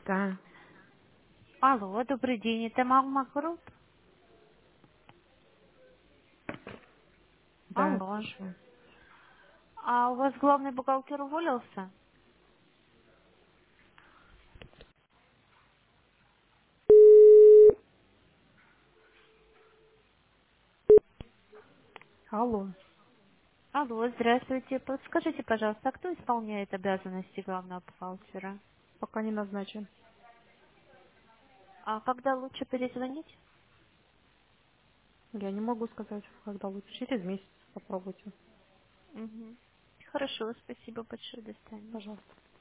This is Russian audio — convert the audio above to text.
Да, Алло, добрый день, это Магма Групп? да, Алло. слушаю. А у вас главный бухгалтер уволился? Алло. Алло, здравствуйте. Подскажите, пожалуйста, а кто исполняет обязанности главного бухгалтера? Пока не назначен. А когда лучше перезвонить? Я не могу сказать, когда лучше. Через месяц попробуйте. Угу. Хорошо, спасибо большое, до свидания. Пожалуйста.